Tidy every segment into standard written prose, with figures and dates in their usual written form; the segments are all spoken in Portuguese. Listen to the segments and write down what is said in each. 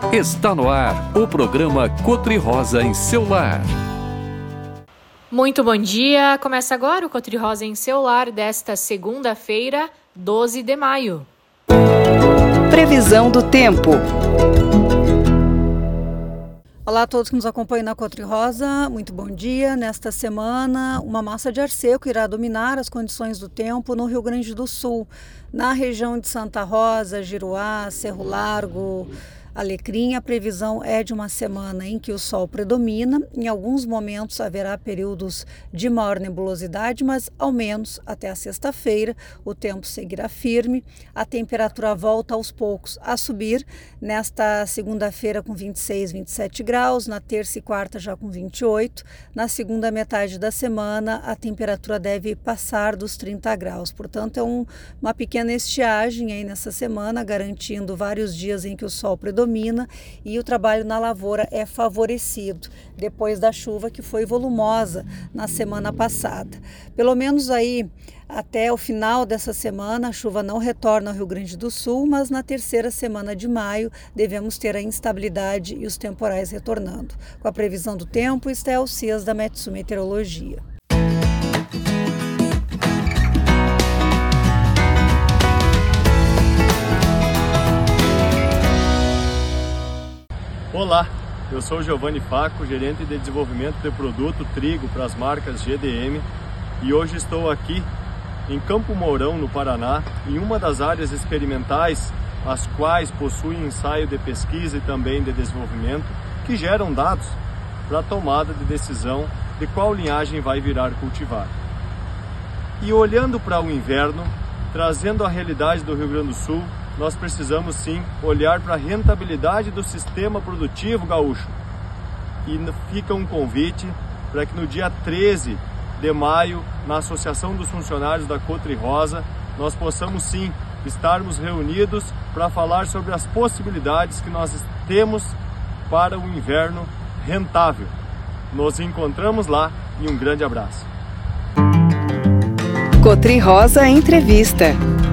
Está no ar o programa Cotri Rosa em seu lar. Muito bom dia! Começa agora o Cotri Rosa em seu lar desta segunda-feira, 12 de maio. Previsão do tempo. Olá a todos que nos acompanham na Cotri Rosa, muito bom dia. Nesta semana, uma massa de ar seco irá dominar as condições do tempo no Rio Grande do Sul, na região de Santa Rosa, Giruá, Cerro Largo, Alecrim. A previsão é de uma semana em que o sol predomina. Em alguns momentos haverá períodos de maior nebulosidade, mas ao menos até a sexta-feira o tempo seguirá firme. A temperatura volta aos poucos a subir. Nesta segunda-feira com 26, 27 graus, na terça e quarta já com 28. Na segunda metade da semana a temperatura deve passar dos 30 graus. Portanto, é uma pequena estiagem aí nessa semana, garantindo vários dias em que o sol predomina e o trabalho na lavoura é favorecido depois da chuva que foi volumosa na semana passada. Pelo menos aí até o final dessa semana a chuva não retorna ao Rio Grande do Sul, mas na terceira semana de maio devemos ter a instabilidade e os temporais retornando. Com a previsão do tempo, Estel Cias da Metsu Meteorologia. Olá, eu sou Giovanni Faco, gerente de desenvolvimento de produto trigo para as marcas GDM, e hoje estou aqui em Campo Mourão, no Paraná, em uma das áreas experimentais, as quais possuem ensaio de pesquisa e também de desenvolvimento, que geram dados para a tomada de decisão de qual linhagem vai virar cultivar. E olhando para o inverno, trazendo a realidade do Rio Grande do Sul, nós precisamos sim olhar para a rentabilidade do sistema produtivo gaúcho. E fica um convite para que no dia 13 de maio, na Associação dos Funcionários da Cotri Rosa, nós possamos sim estarmos reunidos para falar sobre as possibilidades que nós temos para o inverno rentável. Nos encontramos lá e um grande abraço. Cotri Rosa Entrevista.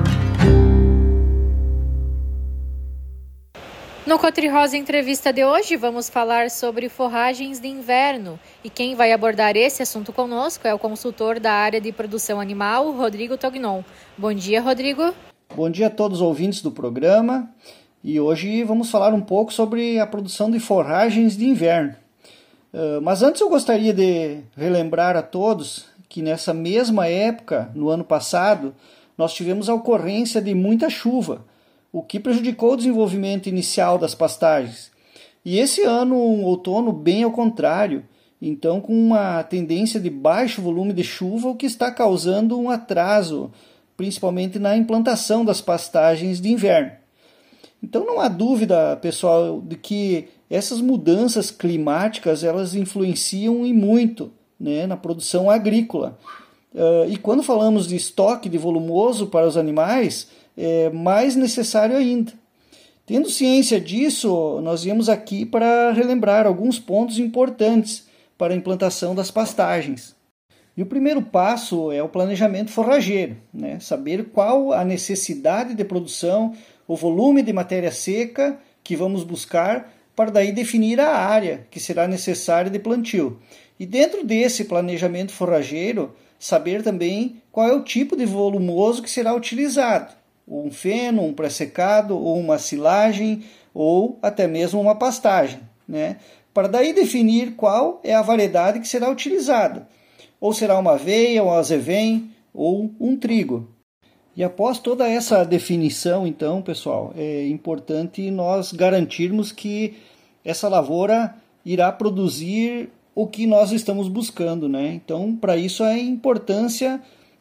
No Cotri Rosa Entrevista de hoje, vamos falar sobre forragens de inverno. E quem vai abordar esse assunto conosco é o consultor da área de produção animal, Rodrigo Tognon. Bom dia, Rodrigo. Bom dia a todos os ouvintes do programa. E hoje vamos falar um pouco sobre a produção de forragens de inverno. Mas antes eu gostaria de relembrar a todos que nessa mesma época, no ano passado, nós tivemos a ocorrência de muita chuva, o que prejudicou o desenvolvimento inicial das pastagens. E esse ano, um outono bem ao contrário, então com uma tendência de baixo volume de chuva, o que está causando um atraso, principalmente na implantação das pastagens de inverno. Então não há dúvida, pessoal, de que essas mudanças climáticas elas influenciam e muito, né, na produção agrícola. E quando falamos de estoque de volumoso para os animais, é mais necessário ainda. Tendo ciência disso, nós viemos aqui para relembrar alguns pontos importantes para a implantação das pastagens. E o primeiro passo é o planejamento forrageiro, né? Saber qual a necessidade de produção, o volume de matéria seca que vamos buscar, para daí definir a área que será necessária de plantio. E dentro desse planejamento forrageiro, saber também qual é o tipo de volumoso que será utilizado. Um feno, um pré-secado, ou uma silagem, ou até mesmo uma pastagem, né? Para daí definir qual é a variedade que será utilizada. Ou será uma aveia, um azevém, ou um trigo. E após toda essa definição, então, pessoal, é importante nós garantirmos que essa lavoura irá produzir o que nós estamos buscando, né? Então, para isso, a importância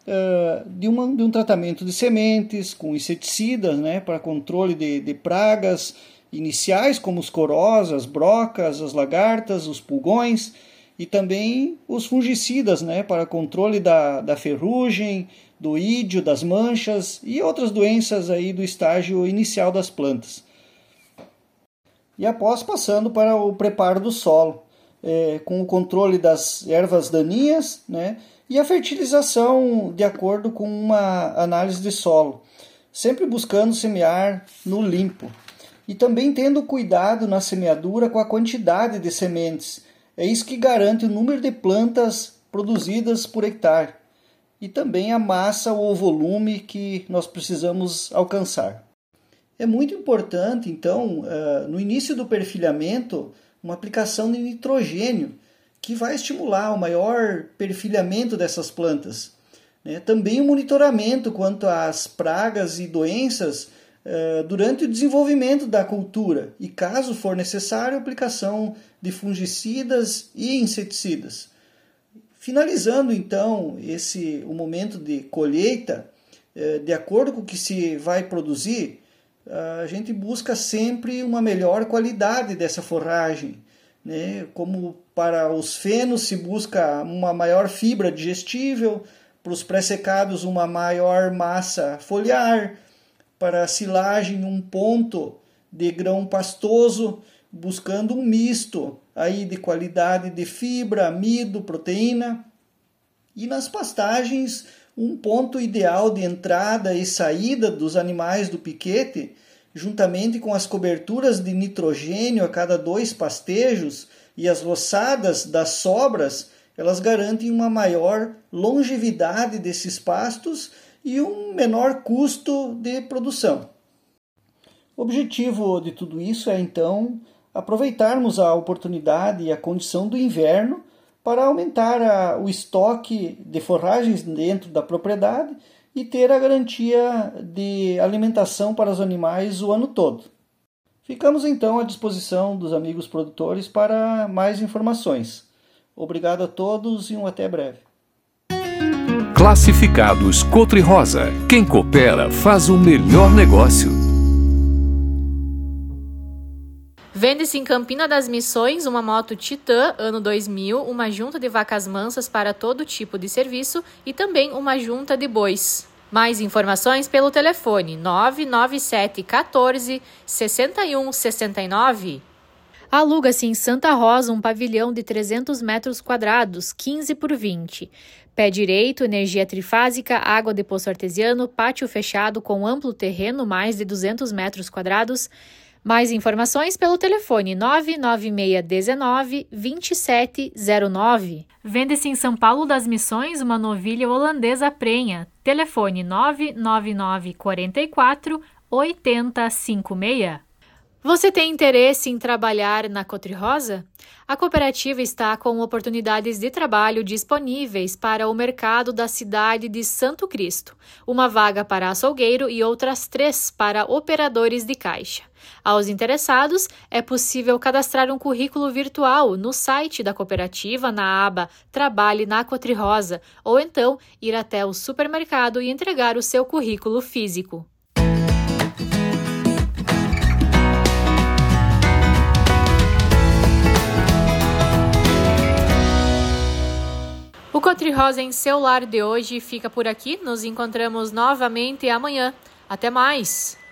de um tratamento de sementes com inseticidas, né, para controle de pragas iniciais, como os corós, as brocas, as lagartas, os pulgões, e também os fungicidas, né, para controle da ferrugem, do ídio, das manchas e outras doenças aí do estágio inicial das plantas. E após passando para o preparo do solo, com o controle das ervas daninhas, né, e a fertilização de acordo com uma análise de solo, sempre buscando semear no limpo. e também tendo cuidado na semeadura com a quantidade de sementes. É isso que garante o número de plantas produzidas por hectare e também a massa ou o volume que nós precisamos alcançar. É muito importante, então, no início do perfilhamento, uma aplicação de nitrogênio, que vai estimular o maior perfilhamento dessas plantas. Também o monitoramento quanto às pragas e doenças durante o desenvolvimento da cultura e, caso for necessário, a aplicação de fungicidas e inseticidas. Finalizando, então, o momento de colheita, de acordo com o que se vai produzir, a gente busca sempre uma melhor qualidade dessa forragem. Como para os fenos se busca uma maior fibra digestível, para os pré-secados uma maior massa foliar, para a silagem um ponto de grão pastoso, buscando um misto aí de qualidade de fibra, amido, proteína. E nas pastagens, um ponto ideal de entrada e saída dos animais do piquete, juntamente com as coberturas de nitrogênio a cada 2 pastejos e as roçadas das sobras, elas garantem uma maior longevidade desses pastos e um menor custo de produção. O objetivo de tudo isso é, então, aproveitarmos a oportunidade e a condição do inverno para aumentar o estoque de forragens dentro da propriedade e ter a garantia de alimentação para os animais o ano todo. Ficamos então à disposição dos amigos produtores para mais informações. Obrigado a todos e até breve. Classificados Cotri-Rosa. Quem coopera faz o melhor negócio. Vende-se em Campina das Missões uma moto Titan ano 2000, uma junta de vacas mansas para todo tipo de serviço e também uma junta de bois. Mais informações pelo telefone 997 14 61 69. Aluga-se em Santa Rosa um pavilhão de 300 metros quadrados, 15 por 20. Pé direito, energia trifásica, água de poço artesiano, pátio fechado com amplo terreno, mais de 200 metros quadrados. Mais informações pelo telefone 99619 2709. Vende-se em São Paulo das Missões uma novilha holandesa prenha. Telefone 999 44 8056. Você tem interesse em trabalhar na Cotri-Rosa? A cooperativa está com oportunidades de trabalho disponíveis para o mercado da cidade de Santo Cristo, uma vaga para açougueiro e outras 3 para operadores de caixa. Aos interessados, é possível cadastrar um currículo virtual no site da cooperativa na aba Trabalhe na Cotri-Rosa ou então ir até o supermercado e entregar o seu currículo físico. O Cotri-Rosa em seu lar de hoje fica por aqui. Nos encontramos novamente amanhã. Até mais!